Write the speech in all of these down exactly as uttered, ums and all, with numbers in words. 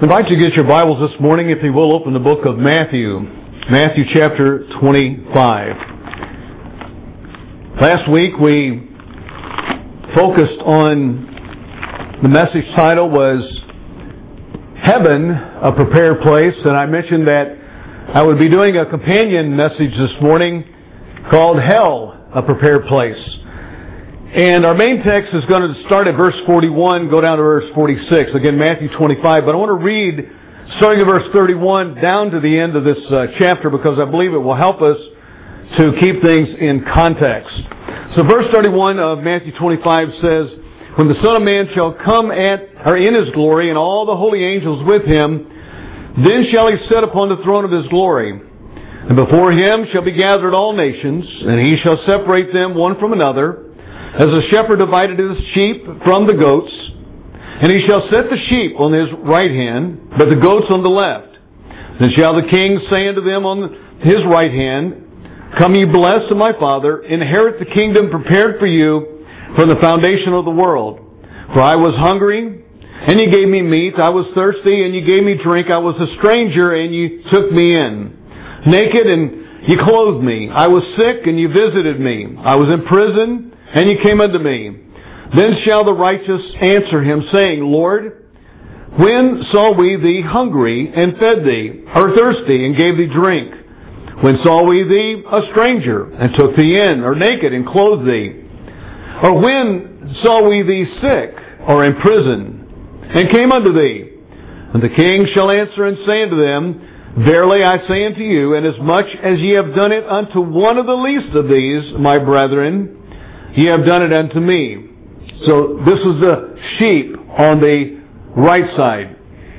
I invite you to get your Bibles this morning, if you will, open the book of Matthew. Matthew chapter twenty-five. Last week we focused on, the message title was Heaven, a Prepared Place, and I mentioned that I would be doing a companion message this morning called Hell, a Prepared Place. And our main text is going to start at verse forty-one, go down to verse forty-six. Again, Matthew twenty-five. But I want to read, starting at verse thirty-one, down to the end of this uh, chapter, because I believe it will help us to keep things in context. So verse thirty-one of Matthew twenty-five says, "When the Son of Man shall come at, or in His glory, and all the holy angels with Him, then shall He sit upon the throne of His glory. And before Him shall be gathered all nations, and He shall separate them one from another, as a shepherd divided his sheep from the goats. And He shall set the sheep on His right hand, but the goats on the left. Then shall the King say unto them on His right hand, Come ye blessed of my Father, inherit the kingdom prepared for you from the foundation of the world. For I was hungry, and ye gave me meat. I was thirsty, and ye gave me drink. I was a stranger, and ye took me in. Naked, and ye clothed me. I was sick, and ye visited me. I was in prison, and ye came unto me. Then shall the righteous answer Him, saying, Lord, when saw we Thee hungry, and fed Thee, or thirsty, and gave Thee drink? When saw we Thee a stranger, and took Thee in, or naked, and clothed Thee? Or when saw we Thee sick, or in prison, and came unto Thee? And the King shall answer and say unto them, Verily I say unto you, inasmuch as ye have done it unto one of the least of these, my brethren, ye have done it unto me." So this is the sheep on the right side.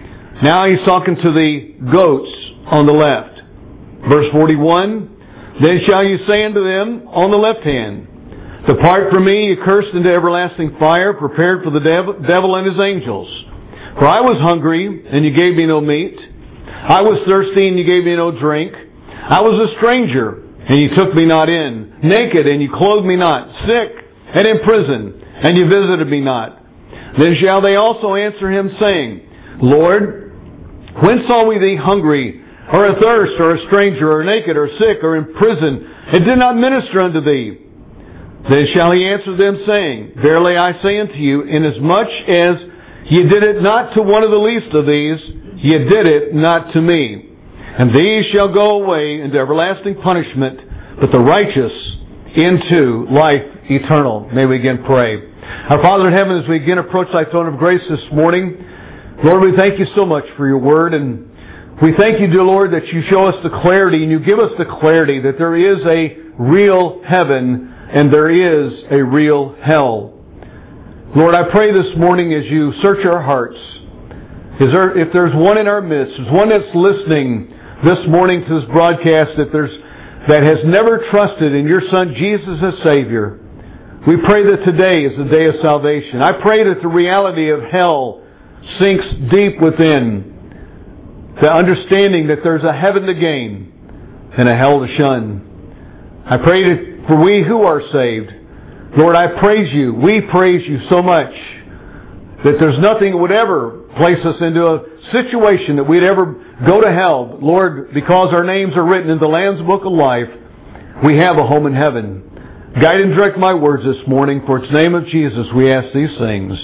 Now He's talking to the goats on the left. Verse forty-one, "Then shall you say unto them on the left hand, Depart from me, ye cursed, into everlasting fire, prepared for the devil, devil and his angels. For I was hungry, and ye gave me no meat. I was thirsty, and ye gave me no drink. I was a stranger, and ye took me not in. Naked, and ye clothed me not. Sick, and in prison, and ye visited me not. Then shall they also answer Him, saying, Lord, when saw we Thee hungry, or athirst, or a stranger, or naked, or sick, or in prison, and did not minister unto Thee? Then shall He answer them, saying, Verily I say unto you, inasmuch as ye did it not to one of the least of these, ye did it not to me. And these shall go away into everlasting punishment, but the righteous into life eternal." May we again pray. Our Father in heaven, as we again approach Thy throne of grace this morning, Lord, we thank You so much for Your word, and we thank You, dear Lord, that You show us the clarity, and You give us the clarity that there is a real heaven and there is a real hell. Lord, I pray this morning as You search our hearts, is there, if there's one in our midst, there's one that's listening this morning to this broadcast that there's that has never trusted in Your Son Jesus as Savior, we pray that today is the day of salvation. I pray that the reality of hell sinks deep within the understanding that there's a heaven to gain and a hell to shun. I pray that for we who are saved, Lord, I praise You. We praise You so much that there's nothing that would ever place us into a situation that we'd ever go to hell. Lord, because our names are written in the Lamb's Book of Life, we have a home in heaven. Guide and direct my words this morning. For it's the name of Jesus we ask these things.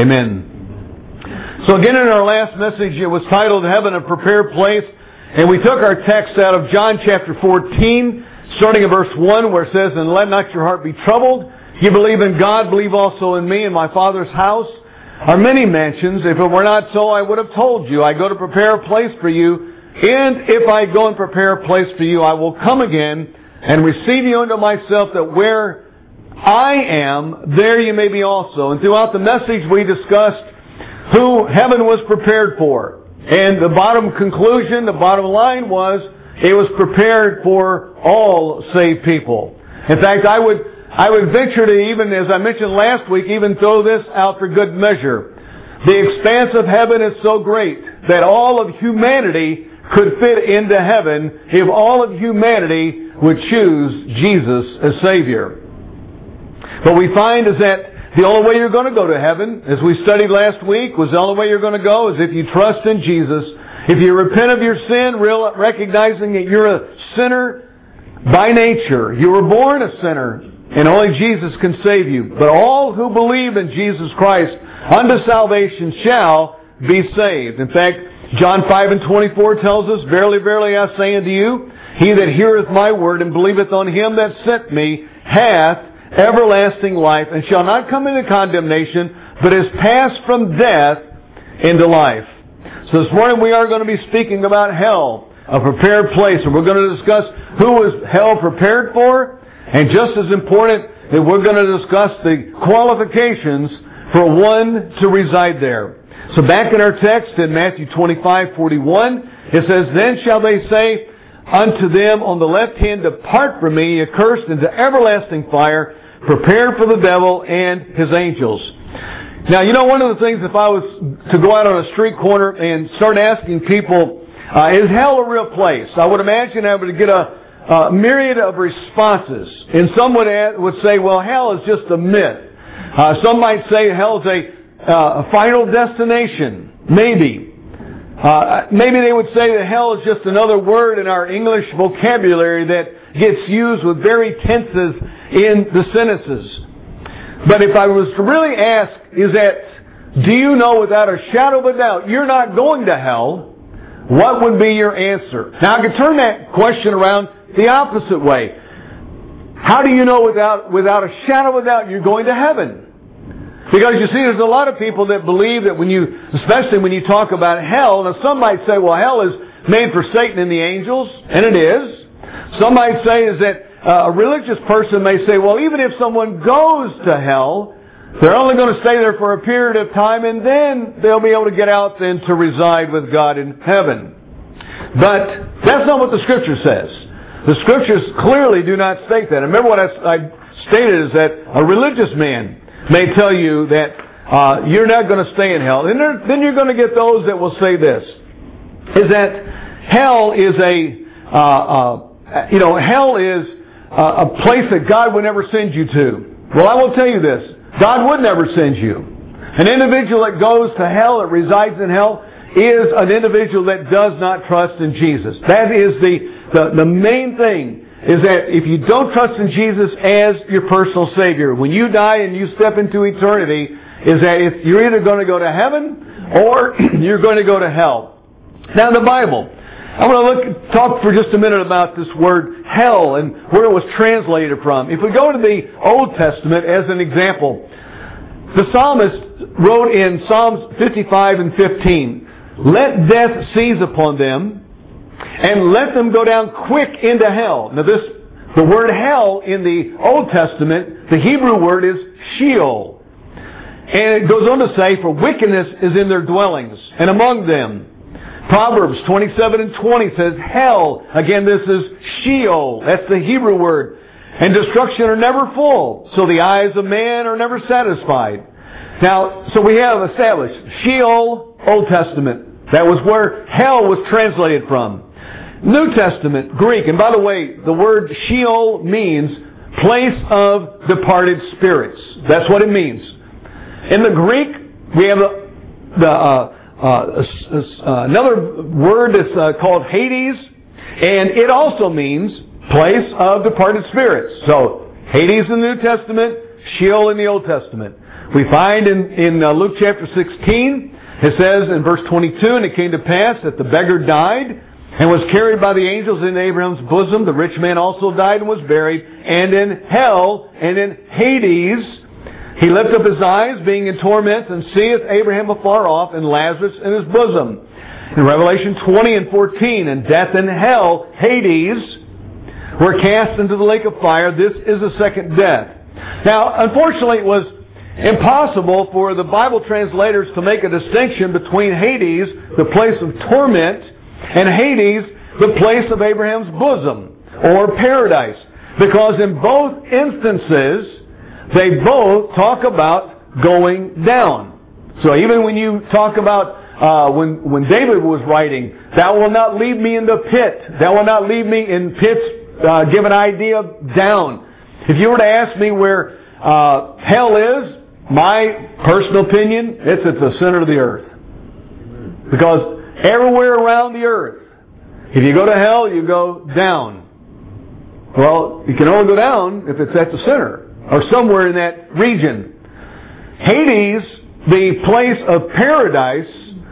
Amen. So again, in our last message, it was titled Heaven, a Prepared Place. And we took our text out of John chapter fourteen, starting at verse one, where it says, And let not your heart be troubled. You believe in God, believe also in me. In my Father's house are many mansions. If it were not so, I would have told you. I go to prepare a place for you. And if I go and prepare a place for you, I will come again and receive you unto myself, that where I am, there you may be also. And throughout the message we discussed who heaven was prepared for. And the bottom conclusion, the bottom line was, it was prepared for all saved people. In fact, I would I would venture to even, as I mentioned last week, even throw this out for good measure. The expanse of heaven is so great that all of humanity could fit into heaven if all of humanity would choose Jesus as Savior. What we find is that the only way you're going to go to heaven, as we studied last week, was the only way you're going to go is if you trust in Jesus. If you repent of your sin, real, recognizing that you're a sinner by nature. You were born a sinner, and only Jesus can save you. But all who believe in Jesus Christ unto salvation shall be saved. In fact, John five and twenty-four tells us, Verily, verily, I say unto you, he that heareth my word and believeth on him that sent me hath everlasting life, and shall not come into condemnation, but is passed from death into life. So this morning we are going to be speaking about hell, a prepared place, and we're going to discuss who was hell prepared for, and just as important, that we're going to discuss the qualifications for one to reside there. So back in our text in Matthew twenty-five forty-one, it says, Then shall they say unto them on the left hand, Depart from me, ye accursed, into everlasting fire, prepared for the devil and his angels. Now, you know, one of the things, if I was to go out on a street corner and start asking people, uh, is hell a real place? I would imagine I would get a, a myriad of responses. And some would, add, would say, well, hell is just a myth. Uh, some might say hell is a, uh, a final destination. Maybe. Uh, maybe they would say that hell is just another word in our English vocabulary that gets used with very tenses in the sentences. But if I was to really ask, is that, do you know without a shadow of a doubt you're not going to hell? What would be your answer? Now I could turn that question around the opposite way. How do you know without, without a shadow of a doubt you're going to heaven? Because you see, there's a lot of people that believe that when you, especially when you talk about hell, now some might say, well, hell is made for Satan and the angels, and it is. Some might say is that uh, a religious person may say, well, even if someone goes to hell, they're only going to stay there for a period of time, and then they'll be able to get out then to reside with God in heaven. But that's not what the Scripture says. The Scriptures clearly do not state that. And remember what I, I stated is that a religious man may tell you that uh, you're not going to stay in hell. And there, then you're going to get those that will say this, is that hell is a, uh, uh, you know, hell is uh, a place that God would never send you to. Well, I will tell you this. God would never send you. An individual that goes to hell, that resides in hell, is an individual that does not trust in Jesus. That is the, the, the main thing, is that if you don't trust in Jesus as your personal Savior, when you die and you step into eternity, is that if you're either going to go to heaven or you're going to go to hell. Now in the Bible, I want to look, talk for just a minute about this word hell and where it was translated from. If we go to the Old Testament as an example, the psalmist wrote in Psalms fifty-five and fifteen, Let death seize upon them, and let them go down quick into hell. Now this, the word hell in the Old Testament, the Hebrew word is Sheol. And it goes on to say, For wickedness is in their dwellings, and among them. Proverbs twenty-seven and twenty says, Hell, again this is Sheol, that's the Hebrew word. And destruction are never full, so the eyes of man are never satisfied. Now, so we have established Sheol, Old Testament. That was where hell was translated from. New Testament, Greek, and by the way, the word Sheol means place of departed spirits. That's what it means. In the Greek, we have the, the uh, uh, uh, another word that's uh, called Hades, and it also means place of departed spirits. So, Hades in the New Testament, Sheol in the Old Testament. We find in, in uh, Luke chapter sixteen, it says in verse twenty-two, And it came to pass that the beggar died, and was carried by the angels in Abraham's bosom. The rich man also died and was buried. And in hell, and in Hades, he lifted up his eyes, being in torment, and seeth Abraham afar off, and Lazarus in his bosom. In Revelation twenty and fourteen, And death and hell, Hades, were cast into the lake of fire. This is the second death. Now, unfortunately, it was impossible for the Bible translators to make a distinction between Hades, the place of torment, and Hades, the place of Abraham's bosom, or paradise. Because in both instances, they both talk about going down. So even when you talk about, uh, when, when David was writing, Thou wilt not leave me in the pit. Thou wilt not leave me in pits, uh, give an idea of down. If you were to ask me where uh, hell is, my personal opinion, it's at the center of the earth. Because everywhere around the earth, if you go to hell, you go down. Well, you can only go down if it's at the center or somewhere in that region. Hades, the place of paradise,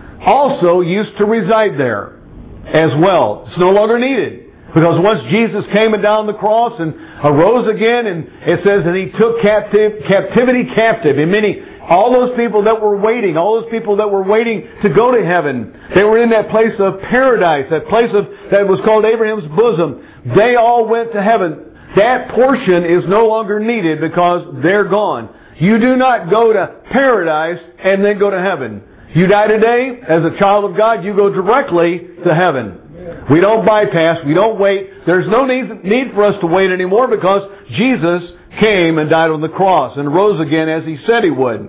also used to reside there as well. It's no longer needed. Because once Jesus came and down the cross and arose again, and it says that He took captive, captivity captive. And many, all those people that were waiting, all those people that were waiting to go to heaven, they were in that place of paradise, that place of that was called Abraham's bosom. They all went to heaven. That portion is no longer needed because they're gone. You do not go to paradise and then go to heaven. You die today, as a child of God, you go directly to heaven. We don't bypass, we don't wait. There's no need, need for us to wait anymore because Jesus came and died on the cross and rose again as He said He would.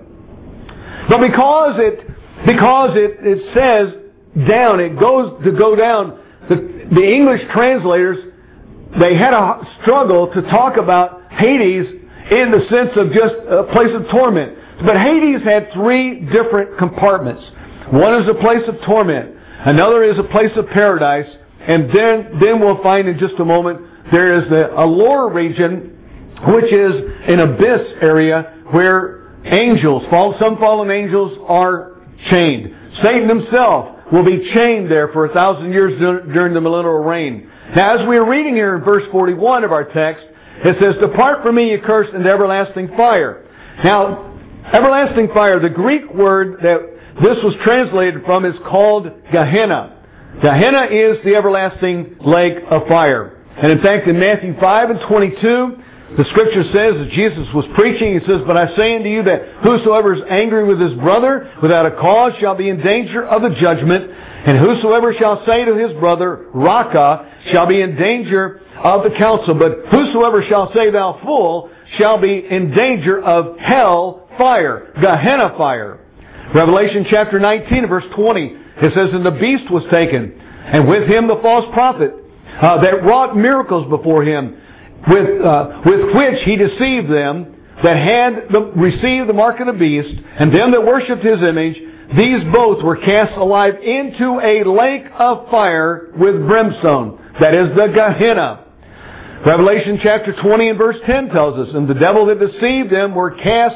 But because it because it, it says down, it goes to go down, the, the English translators, they had a struggle to talk about Hades in the sense of just a place of torment. But Hades had three different compartments. One is a place of torment. Another is a place of paradise. And then, then we'll find in just a moment there is the, a lower region, which is an abyss area where angels, some fallen angels are chained. Satan himself will be chained there for a thousand years during the millennial reign. Now, as we are reading here in verse forty-one of our text, it says, "Depart from me, ye cursed, into everlasting fire." Now, everlasting fire, the Greek word that this was translated from is called Gehenna. Gehenna is the everlasting lake of fire. And in fact, in Matthew five and twenty-two, the Scripture says that Jesus was preaching. He says, "But I say unto you that whosoever is angry with his brother without a cause shall be in danger of the judgment. And whosoever shall say to his brother, Raca, shall be in danger of the council. But whosoever shall say, Thou fool, shall be in danger of hell fire," Gehenna fire. Revelation chapter nineteen, verse twenty, it says, "And the beast was taken, and with him the false prophet, uh, that wrought miracles before him, with uh, with which he deceived them that had the, received the mark of the beast, and them that worshipped his image. These both were cast alive into a lake of fire with brimstone." That is the Gehenna. Revelation chapter twenty and verse ten tells us, "And the devil that deceived them were cast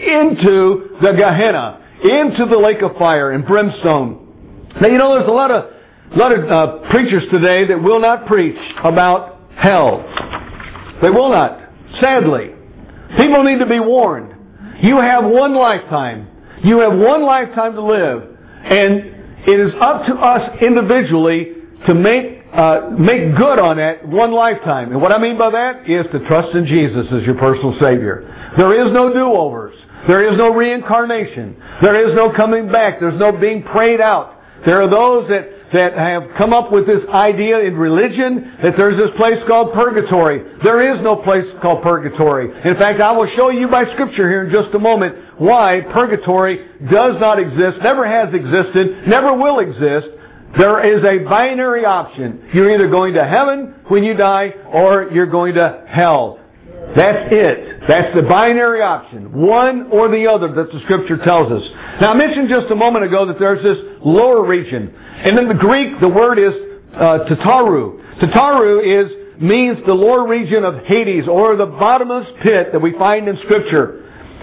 into the Gehenna," into the lake of fire and brimstone. Now, you know, there's a lot of, a lot of uh, preachers today that will not preach about hell. They will not. Sadly. People need to be warned. You have one lifetime. You have one lifetime to live. And it is up to us individually to make uh, make good on that one lifetime. And what I mean by that is to trust in Jesus as your personal Savior. There is no do-overs. There is no reincarnation. There is no coming back. There's no being prayed out. There are those that, that have come up with this idea in religion that there's this place called purgatory. There is no place called purgatory. In fact, I will show you by Scripture here in just a moment why purgatory does not exist, never has existed, never will exist. There is a binary option. You're either going to heaven when you die or you're going to hell. That's it. That's the binary option. One or the other that the Scripture tells us. Now, I mentioned just a moment ago that there's this lower region. And in the Greek, the word is uh, Tataru. Tataru is means the lower region of Hades, or the bottomless pit that we find in Scripture,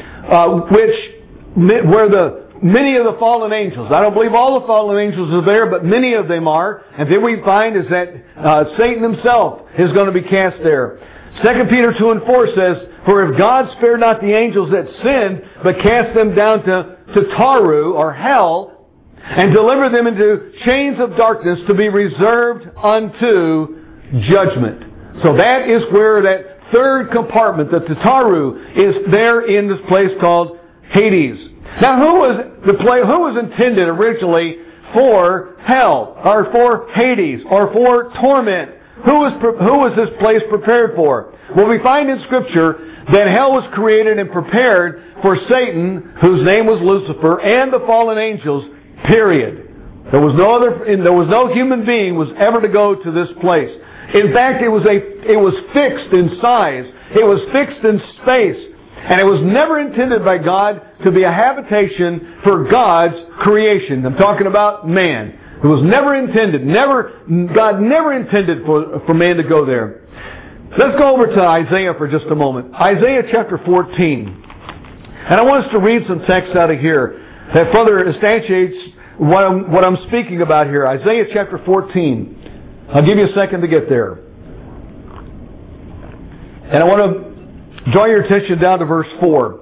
uh, which where the many of the fallen angels. I don't believe all the fallen angels are there, but many of them are. And then we find is that uh, Satan himself is going to be cast there. Second Peter two and four says, "For if God spared not the angels that sinned, but cast them down to, to Taru," or hell, "and delivered them into chains of darkness to be reserved unto judgment." So that is where that third compartment, the Tataru, is there in this place called Hades. Now, who was the play? Who was intended originally for hell, or for Hades, or for torment? Who was who was this place prepared for? Well, we find in Scripture that hell was created and prepared for Satan, whose name was Lucifer, and the fallen angels. Period. There was no other. There was no human being was ever to go to this place. In fact, it was a. It was fixed in size. It was fixed in space. And it was never intended by God to be a habitation for God's creation. I'm talking about man. It was never intended. Never, God never intended for, for man to go there. Let's go over to Isaiah for just a moment. Isaiah chapter fourteen. And I want us to read some text out of here that further substantiates what I'm, what I'm speaking about here. Isaiah chapter fourteen. I'll give you a second to get there. And I want to draw your attention down to verse four.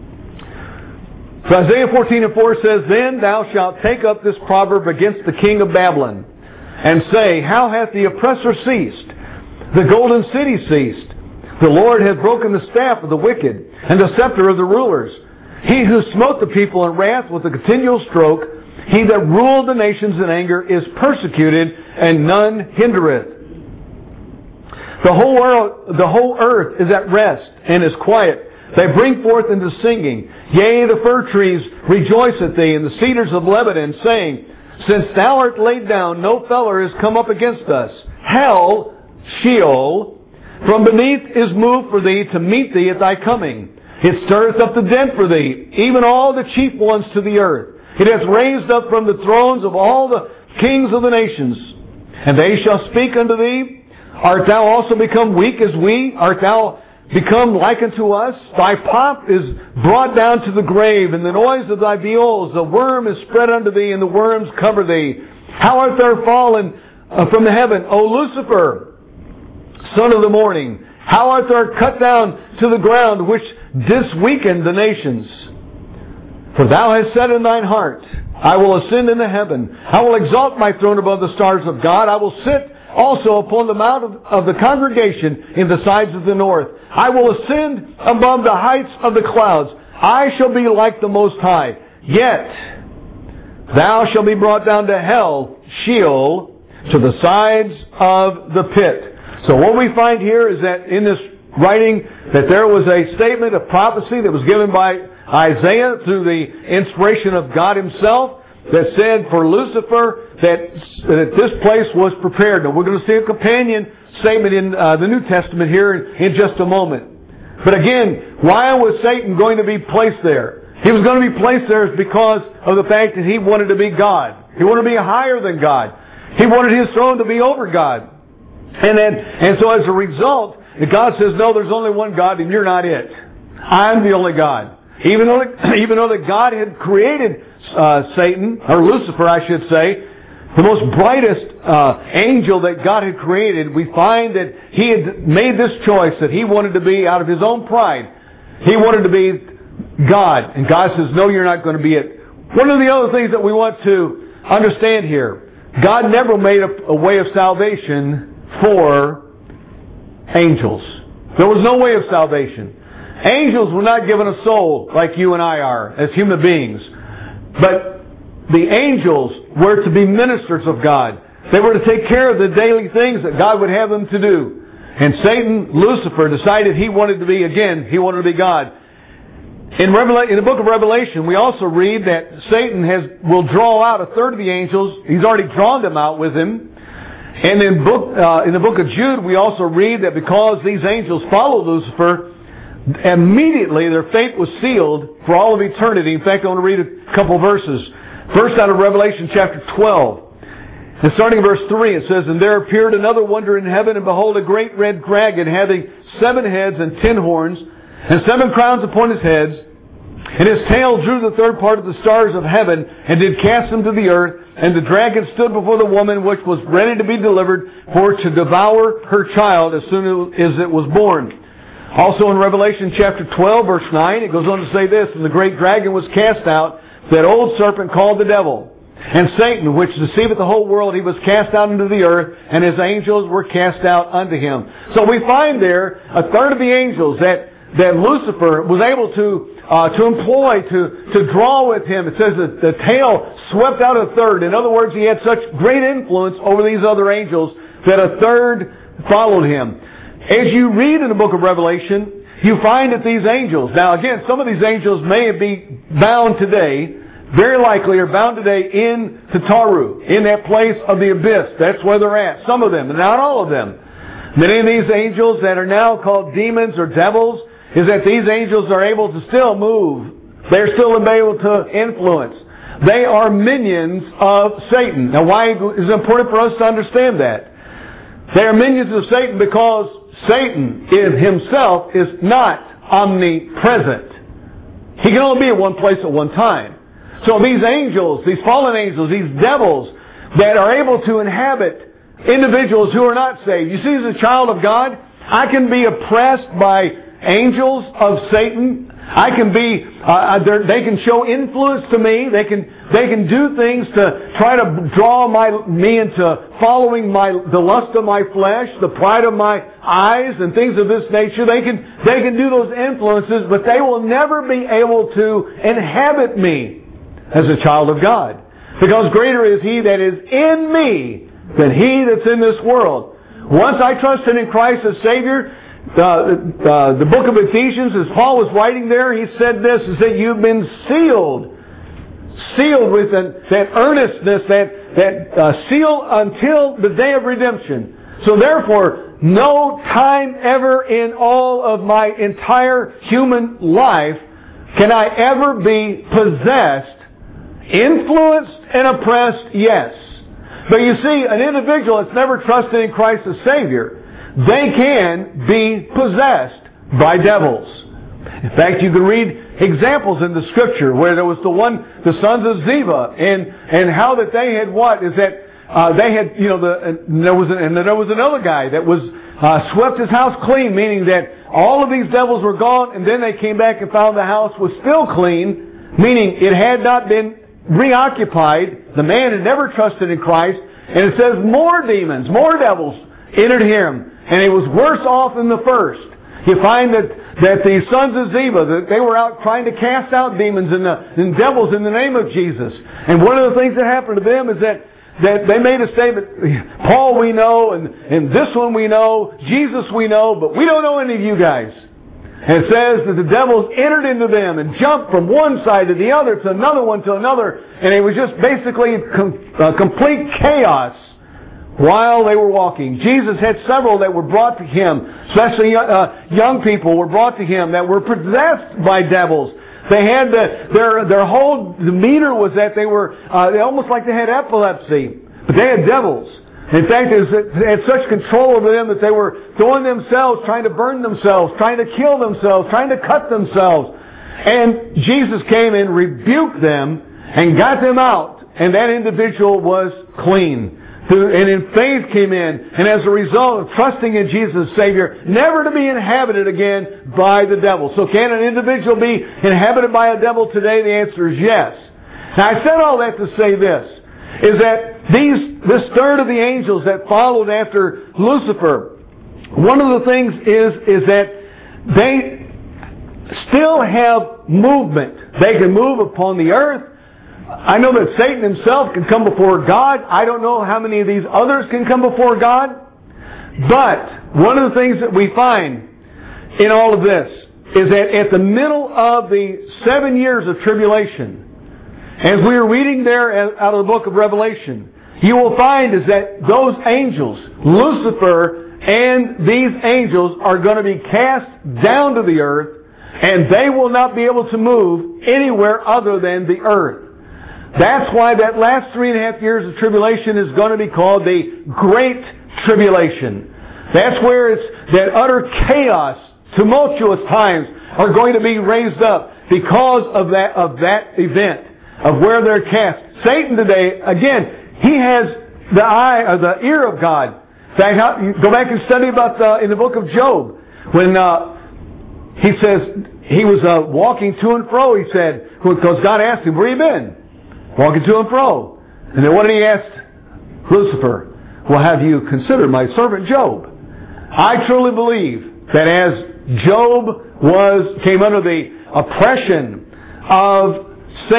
So Isaiah fourteen and four says, Then thou shalt take up this proverb against the king of Babylon, and say, How hath the oppressor ceased? The golden city ceased. The Lord hath broken the staff of the wicked, and the scepter of the rulers. He who smote the people in wrath with a continual stroke, he that ruled the nations in anger, is persecuted, and none hindereth. The whole world, the whole earth is at rest, and is quiet. They bring forth into singing. Yea, the fir trees rejoice at thee, and the cedars of Lebanon, saying, Since thou art laid down, no feller is come up against us. Hell, Sheol, from beneath is moved for thee to meet thee at thy coming. It stirreth up the dead for thee, even all the chief ones to the earth. It hath raised up from the thrones of all the kings of the nations. And they shall speak unto thee, Art thou also become weak as we? Art thou become like unto us? Thy pomp is brought down to the grave, and the noise of thy viols. The worm is spread unto thee, and the worms cover thee. How art thou fallen uh, from the heaven, O Lucifer, son of the morning? How art thou cut down to the ground, which didst weaken the nations? For thou hast said in thine heart, I will ascend into heaven. I will exalt my throne above the stars of God. I will sit also upon the mount of, of the congregation in the sides of the north. I will ascend above the heights of the clouds. I shall be like the Most High. Yet thou shalt be brought down to hell, Sheol, to the sides of the pit. So what we find here is that in this writing that there was a statement of prophecy that was given by Isaiah through the inspiration of God Himself that said for Lucifer that, that this place was prepared. Now we're going to see a companion statement in uh, the New Testament here in, in just a moment. But again, why was Satan going to be placed there? He was going to be placed there because of the fact that he wanted to be God. He wanted to be higher than God. He wanted his throne to be over God. And then, and so as a result, God says, no, there's only one God and you're not it. I'm the only God. Even though, even though that God had created uh, Satan, or Lucifer I should say, the most brightest uh, angel that God had created, we find that he had made this choice that he wanted to be out of his own pride. He wanted to be God. And God says, no, you're not going to be it. One of the other things that we want to understand here, God never made a, a way of salvation for angels. There was no way of salvation. Angels were not given a soul like you and I are as human beings. But the angels were to be ministers of God. They were to take care of the daily things that God would have them to do. And Satan, Lucifer, decided he wanted to be, again, he wanted to be God. In, Revela- in the book of Revelation, we also read that Satan has will draw out a third of the angels. He's already drawn them out with him. And in, book, uh, in the book of Jude, we also read that because these angels followed Lucifer, immediately their fate was sealed for all of eternity. In fact, I want to read a couple verses. First out of Revelation chapter twelve. And starting in verse three, it says, And there appeared another wonder in heaven, and behold, a great red dragon, having seven heads and ten horns, and seven crowns upon his heads. And his tail drew the third part of the stars of heaven, and did cast them to the earth. And the dragon stood before the woman, which was ready to be delivered, for to devour her child as soon as it was born. Also in Revelation chapter twelve, verse nine, it goes on to say this, And the great dragon was cast out, that old serpent called the devil, and Satan, which deceiveth the whole world, he was cast out into the earth, and his angels were cast out unto him. So we find there a third of the angels that, that Lucifer was able to uh, to employ, to, to draw with him. It says that the tail swept out a third. In other words, he had such great influence over these other angels that a third followed him. As you read in the book of Revelation, you find that these angels, now again, some of these angels may be bound today, very likely are bound today in Tataru, in that place of the abyss. That's where they're at. Some of them, not all of them. Many of these angels that are now called demons or devils is that these angels are able to still move. They're still able to influence. They are minions of Satan. Now, why is it important for us to understand that? They are minions of Satan because Satan in himself is not omnipresent. He can only be at one place at one time. So these angels, these fallen angels, these devils that are able to inhabit individuals who are not saved. You see, as a child of God, I can be oppressed by angels of Satan. I can be, uh, they can show influence to me. They can, they can do things to try to draw my, me into following my, the lust of my flesh, the pride of my eyes, and things of this nature. They can, they can do those influences, but they will never be able to inhabit me as a child of God. Because greater is He that is in me than he that's in this world. Once I trusted in Christ as Savior, Uh, uh, the book of Ephesians, as Paul was writing there, he said this, is that you've been sealed. Sealed with an, that earnestness, that, that uh, seal until the day of redemption. So therefore, no time ever in all of my entire human life can I ever be possessed, influenced, and oppressed, yes. But you see, an individual that's never trusted in Christ as Savior, they can be possessed by devils. In fact, you can read examples in the Scripture where there was the one, the sons of Ziva, and and how that they had what is that uh, they had you know the and there was and there was another guy that was uh, swept his house clean, meaning that all of these devils were gone, and then they came back and found the house was still clean, meaning it had not been reoccupied. The man had never trusted in Christ, and it says more demons, more devils entered him. And he was worse off than the first. You find that, that the sons of Ziba, that they were out trying to cast out demons and, the, and devils in the name of Jesus. And one of the things that happened to them is that, that they made a statement, Paul we know, and, and this one we know, Jesus we know, but we don't know any of you guys. And it says that the devils entered into them and jumped from one side to the other to another one to another. And it was just basically com- uh, complete chaos while they were walking. Jesus had several that were brought to Him, especially uh, young people were brought to Him that were possessed by devils. They had the, their their whole demeanor was that they were uh, they almost like they had epilepsy, but they had devils. In fact, they had such control over them that they were throwing themselves, trying to burn themselves, trying to kill themselves, trying to cut themselves. And Jesus came and rebuked them and got them out, and that individual was clean. And in faith came in, and as a result of trusting in Jesus as Savior, never to be inhabited again by the devil. So can an individual be inhabited by a devil today? The answer is yes. Now I said all that to say this, is that these, this third of the angels that followed after Lucifer, one of the things is, is that they still have movement. They can move upon the earth. I know that Satan himself can come before God. I don't know how many of these others can come before God. But one of the things that we find in all of this is that at the middle of the seven years of tribulation, as we are reading there out of the book of Revelation, you will find is that those angels, Lucifer and these angels, are going to be cast down to the earth, and they will not be able to move anywhere other than the earth. That's why that last three and a half years of tribulation is going to be called the Great Tribulation. That's where it's that utter chaos, tumultuous times are going to be raised up because of that of that event, of where they're cast. Satan today, again, he has the eye or the ear of God. In fact, you go back and study about the, in the book of Job when uh, he says he was uh, walking to and fro. He said, because God asked him, "Where you been?" Walking to and fro. And then what did he ask Lucifer? Well, have you considered my servant Job? I truly believe that as Job was came under the oppression of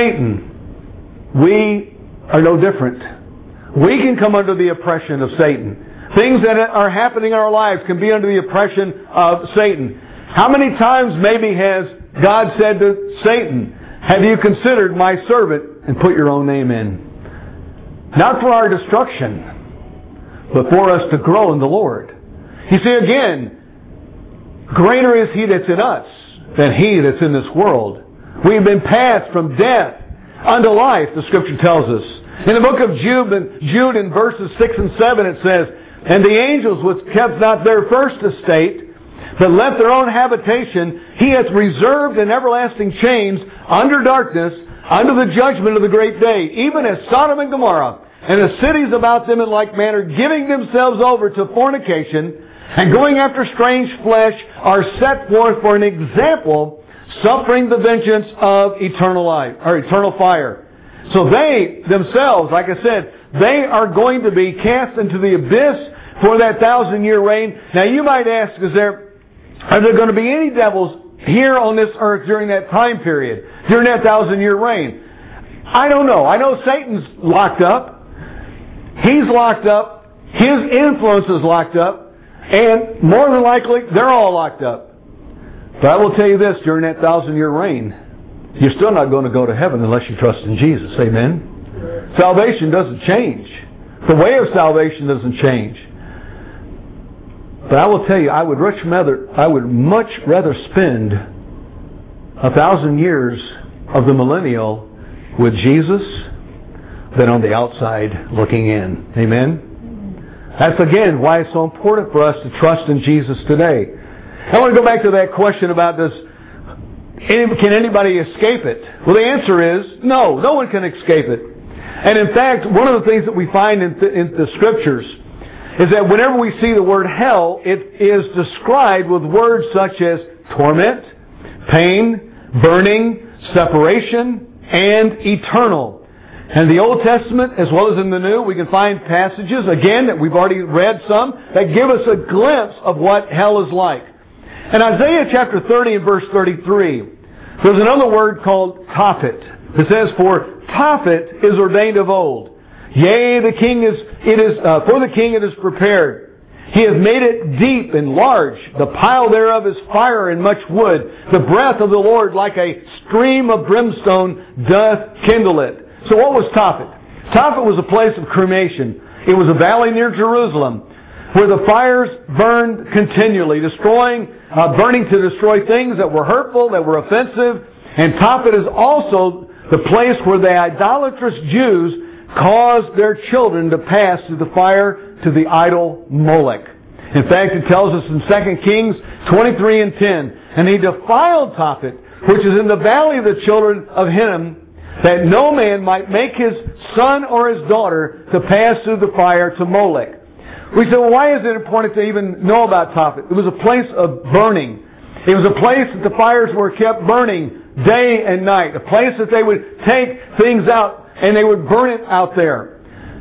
Satan, we are no different. We can come under the oppression of Satan. Things that are happening in our lives can be under the oppression of Satan. How many times maybe has God said to Satan, have you considered my servant, and put your own name in? Not for our destruction, but for us to grow in the Lord. You see, again, greater is He that's in us than he that's in this world. We have been passed from death unto life, the Scripture tells us. In the book of Jude, Jude in verses six and seven it says, "And the angels which kept not their first estate, but left their own habitation, He hath reserved in everlasting chains under darkness, under the judgment of the great day, even as Sodom and Gomorrah, and the cities about them in like manner, giving themselves over to fornication, and going after strange flesh, are set forth for an example, suffering the vengeance of eternal life, or eternal fire." So they themselves, like I said, they are going to be cast into the abyss for that thousand year reign. Now you might ask, is there, are there going to be any devils here on this earth during that time period, during that thousand year reign? I don't know. I know Satan's locked up. He's locked up. His influence is locked up. And more than likely, they're all locked up. But I will tell you this, during that thousand year reign, you're still not going to go to heaven unless you trust in Jesus. Amen? Salvation doesn't change. The way of salvation doesn't change. But I will tell you, I would much rather, I would much rather spend a thousand years of the millennial with Jesus than on the outside looking in. Amen? That's again why it's so important for us to trust in Jesus today. I want to go back to that question about this. Can anybody escape it? Well, the answer is no. No one can escape it. And in fact, one of the things that we find in, th- in the Scriptures is that whenever we see the word hell, it is described with words such as torment, pain, burning, separation, and eternal. And in the Old Testament, as well as in the New, we can find passages, again, that we've already read some, that give us a glimpse of what hell is like. In Isaiah chapter thirty and verse thirty-three, there's another word called Tophet. It says, "For Tophet is ordained of old. Yea, the king is, it is, uh, for the king it is prepared. He hath made it deep and large. The pile thereof is fire and much wood. The breath of the Lord like a stream of brimstone doth kindle it." So what was Tophet? Tophet was a place of cremation. It was a valley near Jerusalem where the fires burned continually, destroying, uh, burning to destroy things that were hurtful, that were offensive. And Tophet is also the place where the idolatrous Jews caused their children to pass through the fire to the idol Molech. In fact, it tells us in Second Kings twenty-three and ten, "And he defiled Tophet, which is in the valley of the children of Hinnom, that no man might make his son or his daughter to pass through the fire to Molech." We say, well, why is it important to even know about Tophet? It was a place of burning. It was a place that the fires were kept burning day and night. A place that they would take things out and they would burn it out there.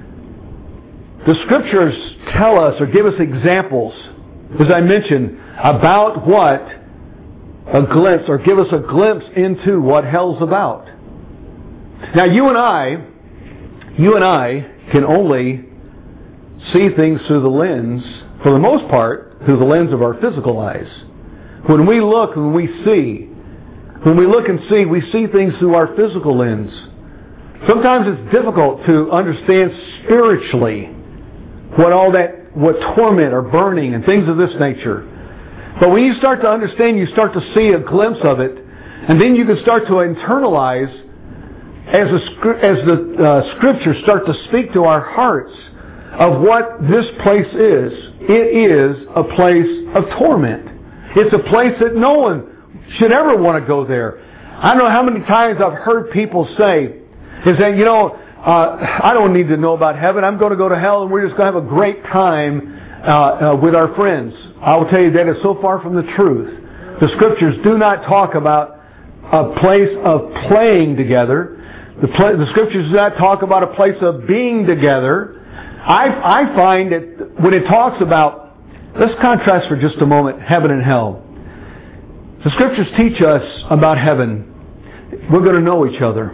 The Scriptures tell us or give us examples, as I mentioned, about what a glimpse, or give us a glimpse into what hell's about. Now you and I, you and I can only see things through the lens, for the most part, through the lens of our physical eyes. When we look, when we see, when we look and see, we see things through our physical lens. Sometimes it's difficult to understand spiritually what all that, what torment or burning and things of this nature. But when you start to understand, you start to see a glimpse of it, and then you can start to internalize as the, as the uh, Scriptures start to speak to our hearts of what this place is. It is a place of torment. It's a place that no one should ever want to go there. I don't know how many times I've heard people say, is that, you know, uh, I don't need to know about heaven. I'm going to go to hell and we're just going to have a great time uh, uh, with our friends. I will tell you that is so far from the truth. The Scriptures do not talk about a place of playing together. The, pl- the Scriptures do not talk about a place of being together. I, I find that when it talks about, let's contrast for just a moment, heaven and hell. The Scriptures teach us about heaven. We're going to know each other.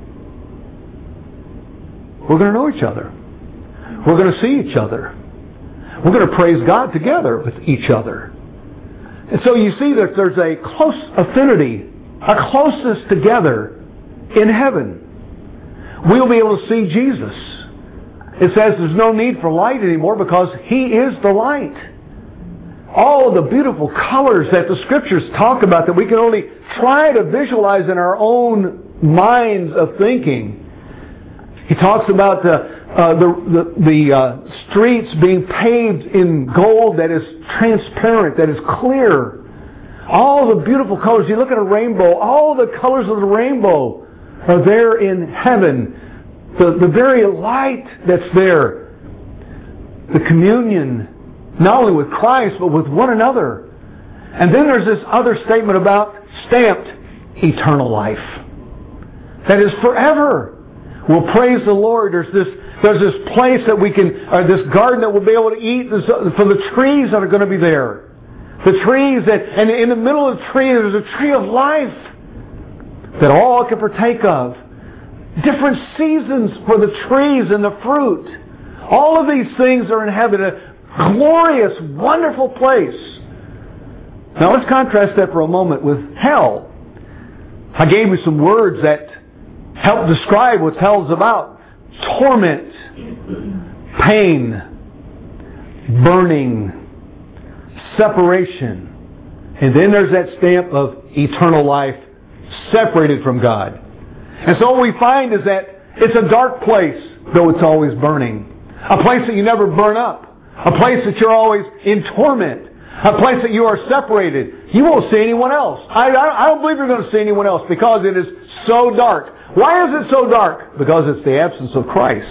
We're going to know each other. We're going to see each other. We're going to praise God together with each other. And so you see that there's a close affinity, a closeness together in heaven. We'll be able to see Jesus. It says there's no need for light anymore because He is the light. all of the beautiful colors that the Scriptures talk about that we can only try to visualize in our own minds of thinking. He talks about the uh, the the, the uh, streets being paved in gold that is transparent, that is clear. All the beautiful colors. You look at a rainbow, all the colors of the rainbow are there in heaven. The, the very light that's there. The communion, not only with Christ, but with one another. And then there's this other statement about stamped eternal life. That is forever. We'll praise the Lord. There's this there's this place that we can, or this garden that we'll be able to eat from the trees that are going to be there. The trees that, and in the middle of the tree, there's a tree of life that all can partake of. Different seasons for the trees and the fruit. All of these things are in heaven. A glorious, wonderful place. Now let's contrast that for a moment with hell. I gave you some words that help describe what hell's about. Torment, pain, burning, separation. And then there's that stamp of eternal life, separated from God. And so what we find is that it's a dark place, though it's always burning. A place that you never burn up. A place that you're always in torment. A place that you are separated. You won't see anyone else. I, I, I don't believe you're going to see anyone else because it is so dark. Why is it so dark? Because it's the absence of Christ.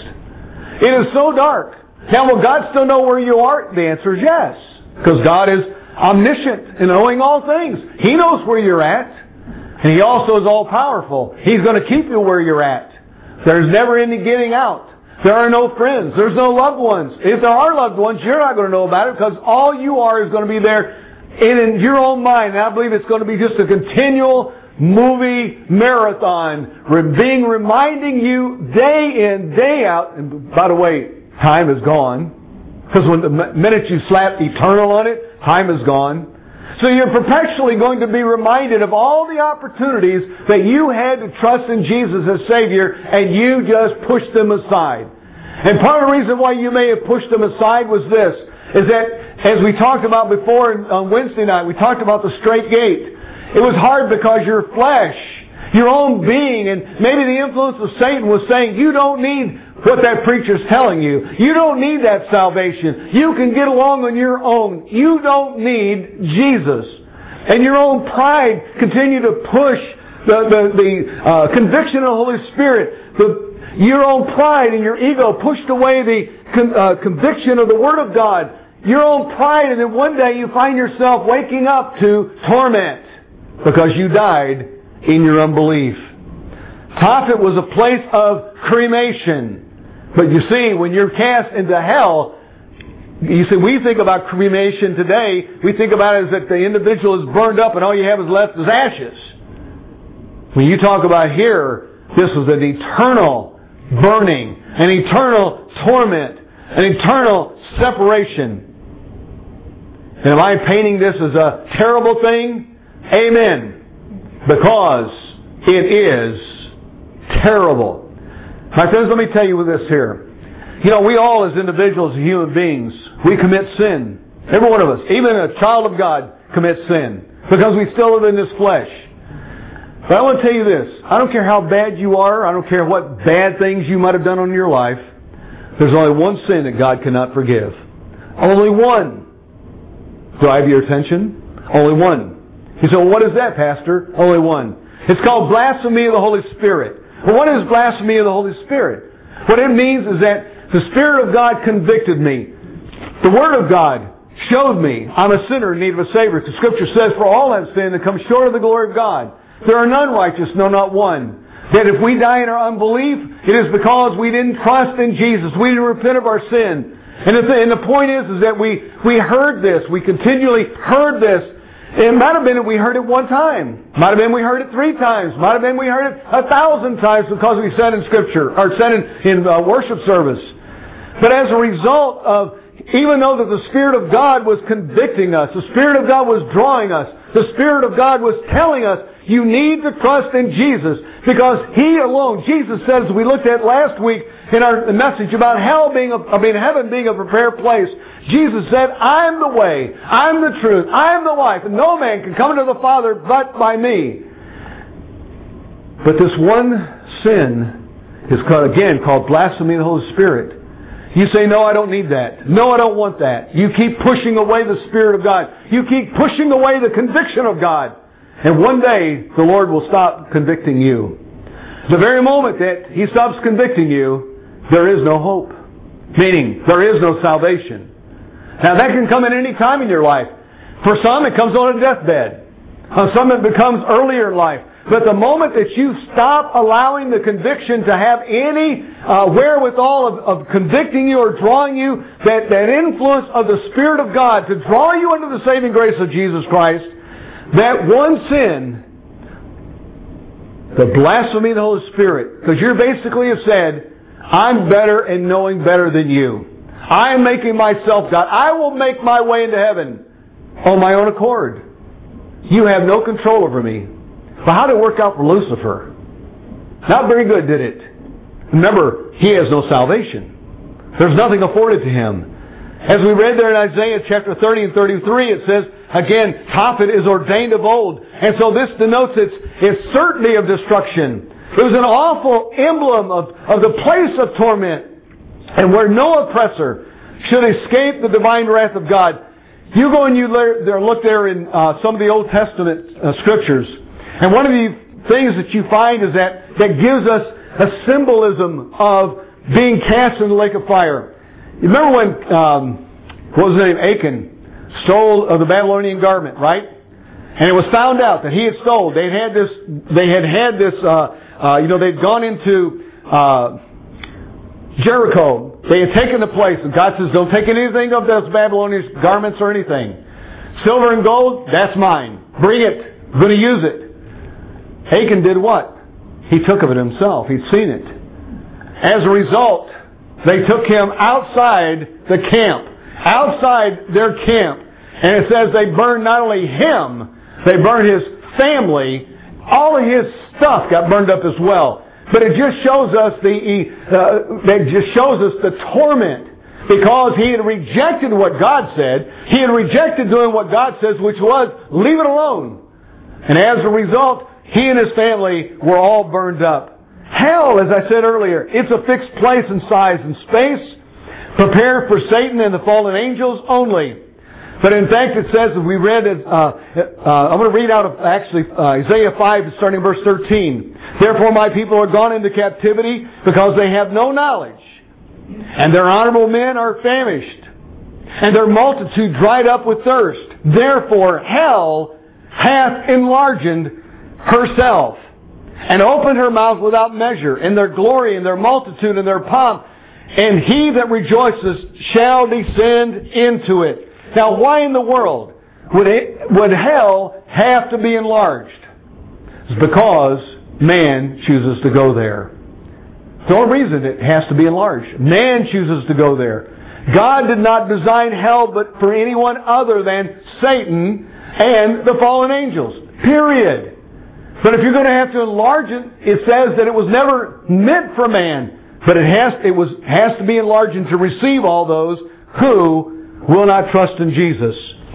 It is so dark. Now, will God still know where you are? The answer is yes. Because God is omniscient in knowing all things. He knows where you're at. And He also is all-powerful. He's going to keep you where you're at. There's never any getting out. There are no friends. There's no loved ones. If there are loved ones, you're not going to know about it because all you are is going to be there in your own mind. And I believe it's going to be just a continual movie marathon being reminding you day in, day out. And by the way, time is gone. Because when the minute you slap eternal on it, time is gone. So you're perpetually going to be reminded of all the opportunities that you had to trust in Jesus as Savior and you just pushed them aside. And part of the reason why you may have pushed them aside was this, is that as we talked about before on Wednesday night, we talked about the straight gate. It was hard because your flesh, your own being, and maybe the influence of Satan was saying, you don't need what that preacher's telling you. You don't need that salvation. You can get along on your own. You don't need Jesus. And your own pride continue to push the, the, the uh, conviction of the Holy Spirit. The, your own pride and your ego pushed away the con, uh, conviction of the Word of God. Your own pride, and then one day you find yourself waking up to torment because you died in your unbelief. Tophet was a place of cremation. But you see, when you're cast into hell, you see, we think about cremation today, we think about it as that the individual is burned up and all you have is left is ashes. When you talk about here, this was an eternal burning, an eternal torment, an eternal separation. And am I painting this as a terrible thing? Amen. Because it is terrible. My friends, let me tell you this here. You know, we all as individuals and human beings, we commit sin. Every one of us, even a child of God, commits sin. Because we still live in this flesh. But I want to tell you this. I don't care how bad you are. I don't care what bad things you might have done in your life. There's only one sin that God cannot forgive. Only one. Do I have your attention? Only one. You say, well, what is that, Pastor? Only one. It's called blasphemy of the Holy Spirit. Well, what is blasphemy of the Holy Spirit? What it means is that the Spirit of God convicted me. The Word of God showed me I'm a sinner in need of a Savior. The Scripture says, for all have sinned and come short of the glory of God. There are none righteous, no, not one. That if we die in our unbelief, it is because we didn't trust in Jesus. We didn't repent of our sin. And the, and the point is, is that we, we heard this. We continually heard this. It might have been that we heard it one time. Might have been we heard it three times. Might have been we heard it a thousand times because we said in Scripture, or said in, in uh, worship service. But as a result of even though that the Spirit of God was convicting us, the Spirit of God was drawing us, the Spirit of God was telling us, you need to trust in Jesus, because He alone, Jesus said, as we looked at last week in our message about hell being, a, I mean heaven being a prepared place, Jesus said, I'm the way, I'm the truth, I'm the life, and no man can come to the Father but by me. But this one sin is called, again called blasphemy of the Holy Spirit. You say, no, I don't need that. No, I don't want that. You keep pushing away the Spirit of God. You keep pushing away the conviction of God. And one day, the Lord will stop convicting you. The very moment that He stops convicting you, there is no hope. Meaning, there is no salvation. Now, that can come at any time in your life. For some, it comes on a deathbed. On some, it becomes earlier in life. But the moment that you stop allowing the conviction to have any uh, wherewithal of, of convicting you or drawing you, that, that influence of the Spirit of God to draw you into the saving grace of Jesus Christ, that one sin, the blasphemy of the Holy Spirit, because you basically have said, I'm better and knowing better than you. I am making myself God. I will make my way into heaven on my own accord. You have no control over me. But how did it work out for Lucifer? Not very good, did it? Remember, he has no salvation. There's nothing afforded to him. As we read there in Isaiah chapter thirty and thirty-three, it says, again, Tophet is ordained of old. And so this denotes its, its certainty of destruction. It was an awful emblem of, of the place of torment, and where no oppressor should escape the divine wrath of God. You go and you there, look there in uh, some of the Old Testament uh, scriptures, and one of the things that you find is that that gives us a symbolism of being cast in the lake of fire. You remember when, um, what was his name, Achan, stole uh, the Babylonian garment, right? And it was found out that he had stolen. They had this, they had had this, uh, uh, you know, they'd gone into uh, Jericho. They had taken the place, and God says, don't take anything of those Babylonian garments or anything. Silver and gold, that's mine. Bring it. I'm going to use it. Achan did what? He took of it himself. He'd seen it. As a result, they took him outside the camp. Outside their camp. And it says they burned not only him, they burned his family. All of his stuff got burned up as well. But it just shows us the, uh, it just shows us the torment. Because he had rejected what God said. He had rejected doing what God says, which was, leave it alone. And as a result, he and his family were all burned up. Hell, as I said earlier, it's a fixed place in size and space, prepared for Satan and the fallen angels only. But in fact, it says, as we read, uh, uh, I'm going to read out of actually uh, Isaiah five, starting verse thirteen. Therefore my people are gone into captivity because they have no knowledge. And their honorable men are famished. And their multitude dried up with thirst. Therefore hell hath enlarged herself, and opened her mouth without measure, in their glory, and their multitude, and their pomp. And he that rejoices shall descend into it. Now why in the world would, it, would hell have to be enlarged? It's because man chooses to go there. The only reason it has to be enlarged. Man chooses to go there. God did not design hell but for anyone other than Satan and the fallen angels. Period. But if you're going to have to enlarge it, it says that it was never meant for man. But it has, it was, has to be enlarged to receive all those who will not trust in Jesus.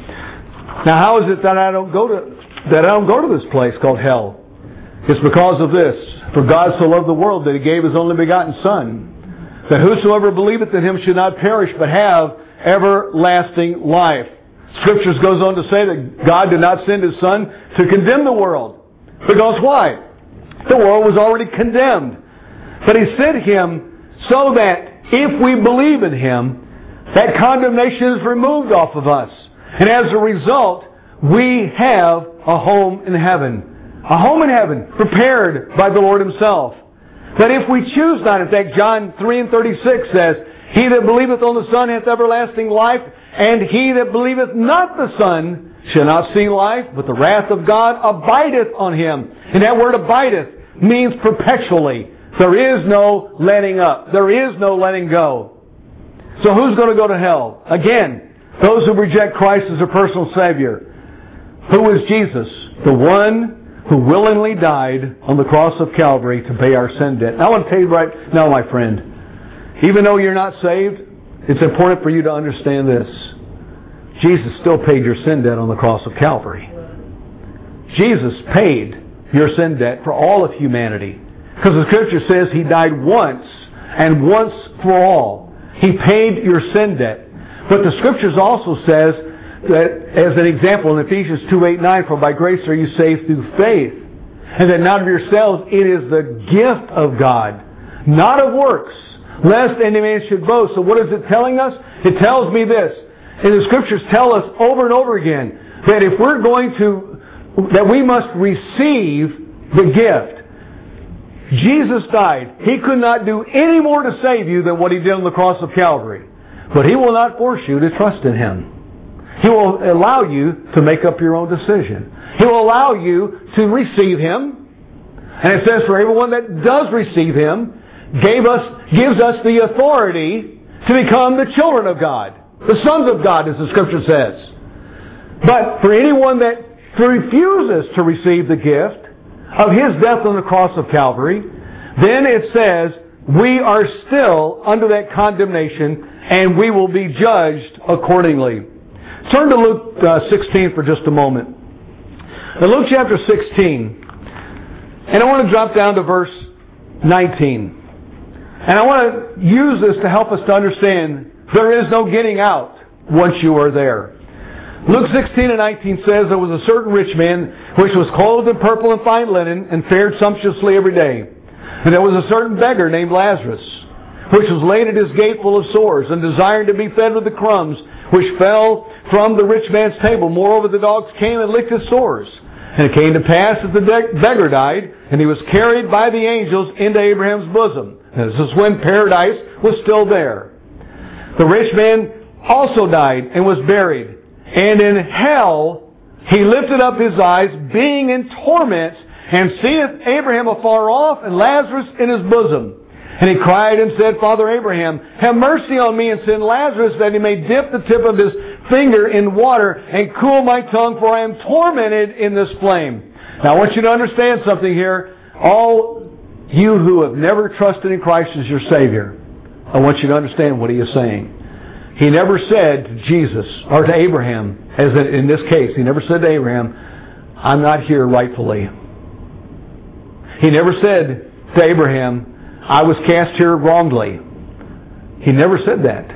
Now how is it that I don't go to, that I don't go to this place called hell? It's because of this. For God so loved the world that He gave His only begotten Son, that whosoever believeth in Him should not perish, but have everlasting life. Scriptures goes on to say that God did not send His Son to condemn the world. Because why? The world was already condemned. But He sent Him so that if we believe in Him, that condemnation is removed off of us. And as a result, we have a home in heaven. A home in heaven prepared by the Lord Himself. But if we choose not, in fact, John three and thirty-six says, he that believeth on the Son hath everlasting life, and he that believeth not the Son shall not see life, but the wrath of God abideth on him. And that word abideth means perpetually. There is no letting up. There is no letting go. So who's going to go to hell? Again, those who reject Christ as their personal Savior. Who is Jesus? The one who willingly died on the cross of Calvary to pay our sin debt. Now I want to tell you right now, my friend, even though you're not saved, it's important for you to understand this. Jesus still paid your sin debt on the cross of Calvary. Jesus paid your sin debt for all of humanity. Because the Scripture says He died once and once for all. He paid your sin debt. But the Scriptures also says that, as an example, in Ephesians two, eight, nine, for by grace are you saved through faith, and that not of yourselves, it is the gift of God, not of works, lest any man should boast. So what is it telling us? It tells me this, and the Scriptures tell us over and over again, that if we're going to, that we must receive the gift. Jesus died. He could not do any more to save you than what He did on the cross of Calvary. But He will not force you to trust in Him. He will allow you to make up your own decision. He will allow you to receive Him. And it says for everyone that does receive Him, gave us, gives us the authority to become the children of God. The sons of God, as the Scripture says. But for anyone that refuses to receive the gift of His death on the cross of Calvary, then it says we are still under that condemnation and we will be judged accordingly. Turn to Luke uh, sixteen for just a moment. In Luke chapter sixteen, and I want to drop down to verse nineteen. And I want to use this to help us to understand there is no getting out once you are there. Luke sixteen and nineteen says, there was a certain rich man which was clothed in purple and fine linen and fared sumptuously every day. And there was a certain beggar named Lazarus, which was laid at his gate full of sores, and desired to be fed with the crumbs which fell from the rich man's table. Moreover, the dogs came and licked his sores. And it came to pass that the beggar died, and he was carried by the angels into Abraham's bosom. And this is when paradise was still there. The rich man also died and was buried. And in hell he lifted up his eyes, being in torment, and seeth Abraham afar off, and Lazarus in his bosom. And he cried and said, Father Abraham, have mercy on me, and send Lazarus that he may dip the tip of his finger in water and cool my tongue, for I am tormented in this flame. Now I want you to understand something here. All you who have never trusted in Christ as your Savior, I want you to understand what He is saying. He never said to Jesus, or to Abraham, as in this case, He never said to Abraham, I'm not here rightfully. He never said to Abraham, I was cast here wrongly. He never said that.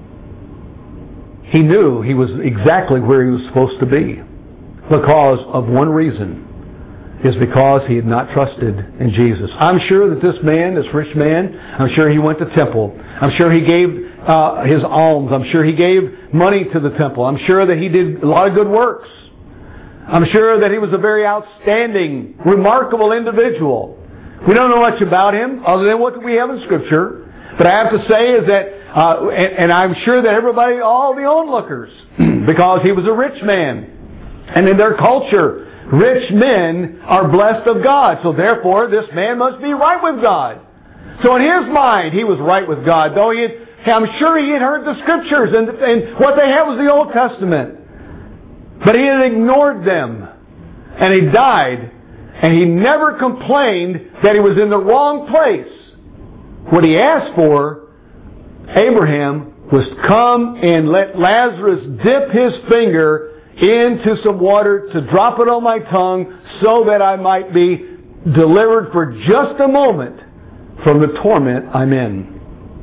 He knew he was exactly where he was supposed to be. Because of one reason. Is because he had not trusted in Jesus. I'm sure that this man, this rich man, I'm sure he went to temple. I'm sure he gave uh, his alms. I'm sure he gave money to the temple. I'm sure that he did a lot of good works. I'm sure that he was a very outstanding, remarkable individual. We don't know much about him other than what we have in Scripture. But I have to say is that, uh, and, and I'm sure that everybody, all the onlookers, because he was a rich man. And in their culture, rich men are blessed of God. So therefore, this man must be right with God. So in his mind, he was right with God. Though he had, I'm sure he had heard the Scriptures, and, and what they had was the Old Testament. But he had ignored them. And he died. And he never complained that he was in the wrong place. What he asked for, Abraham, was come and let Lazarus dip his finger into some water to drop it on my tongue so that I might be delivered for just a moment from the torment I'm in.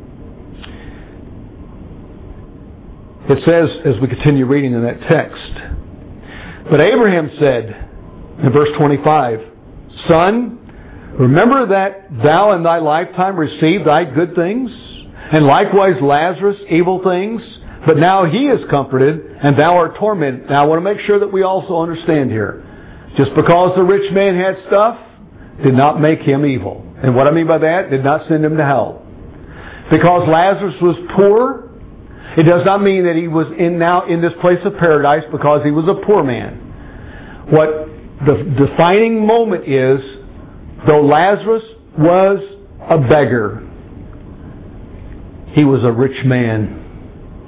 It says, as we continue reading in that text, but Abraham said, in verse twenty-five, Son, remember that thou in thy lifetime received thy good things, and likewise Lazarus evil things, but now he is comforted, and thou art tormented. Now I want to make sure that we also understand here. Just because the rich man had stuff, did not make him evil. And what I mean by that, did not send him to hell. Because Lazarus was poor, it does not mean that he was in now in this place of paradise because he was a poor man. What the defining moment is, though Lazarus was a beggar, he was a rich man.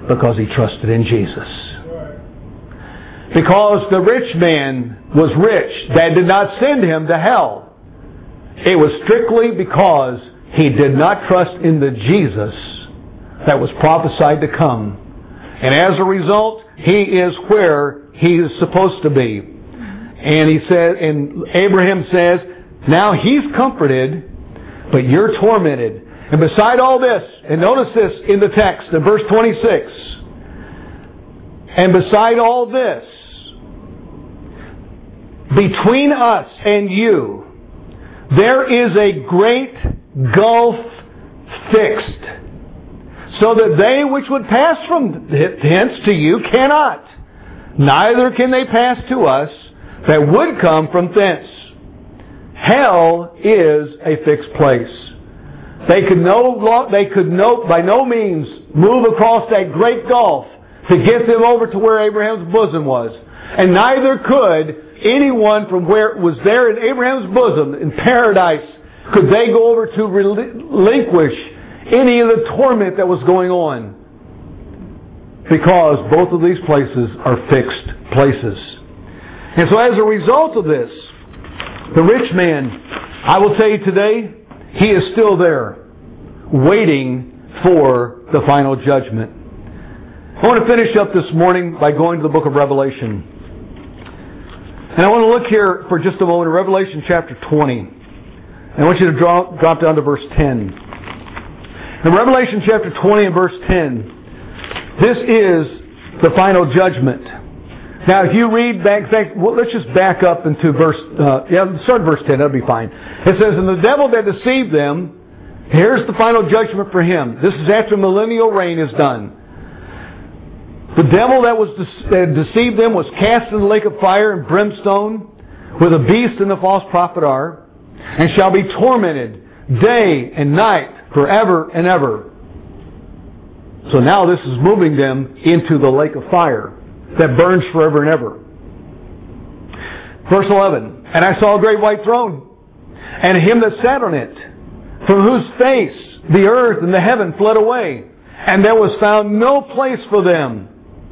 Because he trusted in Jesus. Because the rich man was rich, that did not send him to hell. It was strictly because he did not trust in the Jesus that was prophesied to come. And as a result, he is where he is supposed to be. And he says, and Abraham says, now he's comforted, but you're tormented. And beside all this, and notice this in the text, in verse twenty-six, and beside all this, between us and you, there is a great gulf fixed, so that they which would pass from hence to you cannot, neither can they pass to us that would come from thence. Hell is a fixed place. They could no, they could no, by no means move across that great gulf to get them over to where Abraham's bosom was. And neither could anyone from where it was there in Abraham's bosom, in paradise, could they go over to relinquish any of the torment that was going on. Because both of these places are fixed places. And so as a result of this, the rich man, I will tell you today, he is still there, waiting for the final judgment. I want to finish up this morning by going to the book of Revelation. And I want to look here for just a moment in Revelation chapter twenty. And I want you to drop, drop down to verse ten. In Revelation chapter twenty and verse ten, this is the final judgment. Now, if you read back, well, let's just back up into verse, uh, yeah, start at verse ten, that'll be fine. It says, and the devil that deceived them, here's the final judgment for him. This is after millennial reign is done. The devil that was that deceived them was cast in the lake of fire and brimstone, where the beast and the false prophet are, and shall be tormented day and night forever and ever. So now this is moving them into the lake of fire that burns forever and ever. Verse eleven, and I saw a great white throne, and him that sat on it, from whose face the earth and the heaven fled away, and there was found no place for them.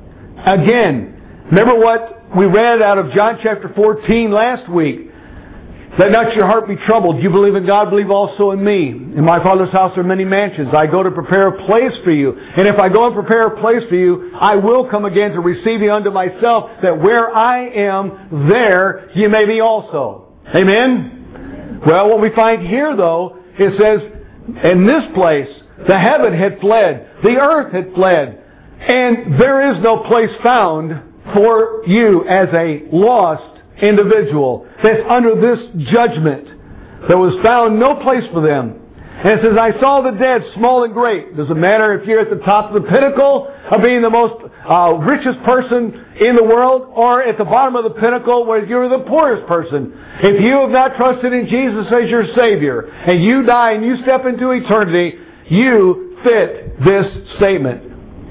Again, remember what we read out of John chapter fourteen last week. Let not your heart be troubled. You believe in God, believe also in me. In my Father's house are many mansions. I go to prepare a place for you. And if I go and prepare a place for you, I will come again to receive you unto myself, that where I am, there you may be also. Amen? Well, what we find here, though, it says, in this place, the heaven had fled, the earth had fled, and there is no place found for you as a lost individual that's under this judgment. There was found no place for them. And it says, I saw the dead, small and great. Doesn't matter if you're at the top of the pinnacle of being the most uh, richest person in the world, or at the bottom of the pinnacle where you're the poorest person. If you have not trusted in Jesus as your Savior, and you die and you step into eternity, you fit this statement.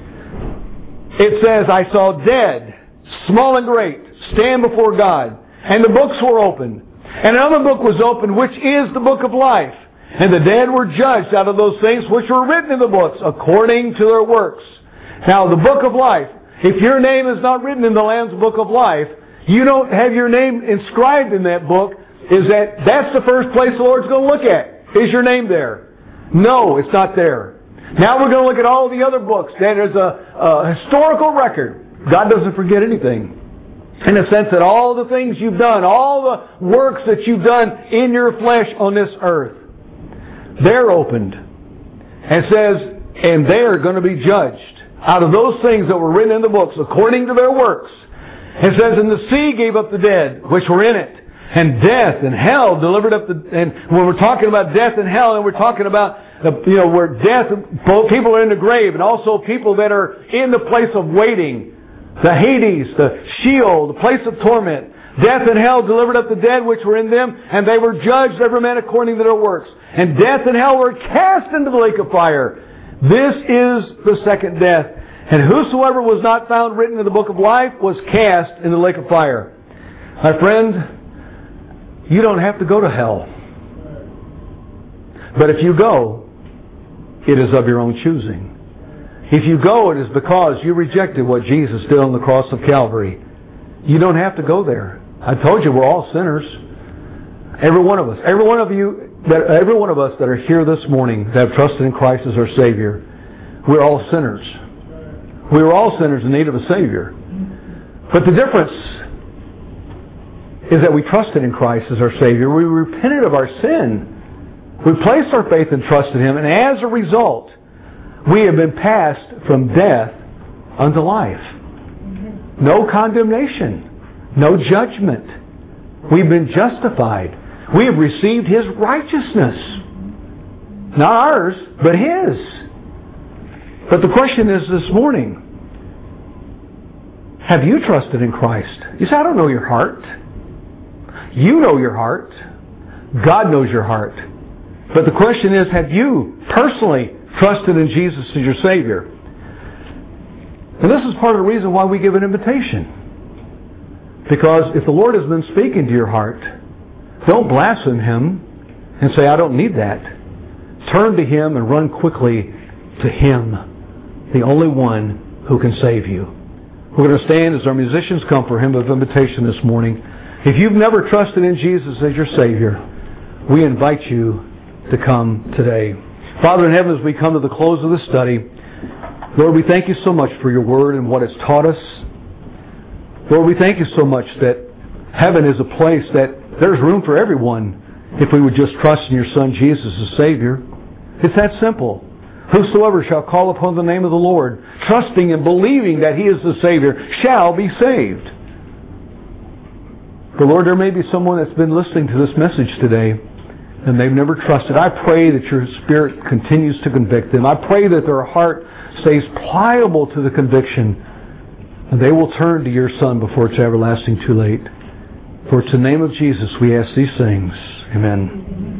It says, I saw dead, small and great, stand before God. And the books were opened. And another book was opened, which is the book of life. And the dead were judged out of those things which were written in the books, according to their works. Now, the book of life, if your name is not written in the Lamb's book of life, you don't have your name inscribed in that book, is that that's the first place the Lord's going to look at. Is your name there? No, it's not there. Now we're going to look at all the other books. That is a, a historical record. God doesn't forget anything. In the sense that all the things you've done, all the works that you've done in your flesh on this earth, they're opened. And it says, and they're going to be judged out of those things that were written in the books according to their works. It says, and the sea gave up the dead which were in it, and death and hell delivered up the... And when we're talking about death and hell, and we're talking about, you know, where death, both people are in the grave, and also people that are in the place of waiting. The Hades, the Sheol, the place of torment. Death and hell delivered up the dead which were in them, and they were judged every man according to their works. And death and hell were cast into the lake of fire. This is the second death. And whosoever was not found written in the book of life was cast in the lake of fire. My friend, you don't have to go to hell. But if you go, it is of your own choosing. If you go, it is because you rejected what Jesus did on the cross of Calvary. You don't have to go there. I told you we're all sinners. Every one of us. Every one of you, that, every one of us that are here this morning that have trusted in Christ as our Savior, we're all sinners. We were all sinners in need of a Savior. But the difference is that we trusted in Christ as our Savior. We repented of our sin. We placed our faith and trust in Him. And as a result, we have been passed from death unto life. No condemnation. No judgment. We've been justified. We have received His righteousness. Not ours, but His. But the question is this morning, have you trusted in Christ? You say, I don't know your heart. You know your heart. God knows your heart. But the question is, have you personally trusted in Jesus as your Savior? And this is part of the reason why we give an invitation. Because if the Lord has been speaking to your heart, don't blaspheme Him and say, I don't need that. Turn to Him and run quickly to Him, the only one who can save you. We're going to stand as our musicians come for a hymn of invitation this morning. If you've never trusted in Jesus as your Savior, we invite you to come today. Father in heaven, as we come to the close of the study, Lord, we thank you so much for your word and what it's taught us. Lord, we thank you so much that heaven is a place that there's room for everyone if we would just trust in your Son Jesus as Savior. It's that simple. Whosoever shall call upon the name of the Lord, trusting and believing that He is the Savior, shall be saved. But Lord, there may be someone that's been listening to this message today and they've never trusted. I pray that your Spirit continues to convict them. I pray that their heart stays pliable to the conviction and they will turn to your Son before it's everlasting too late. For it's in the name of Jesus we ask these things. Amen.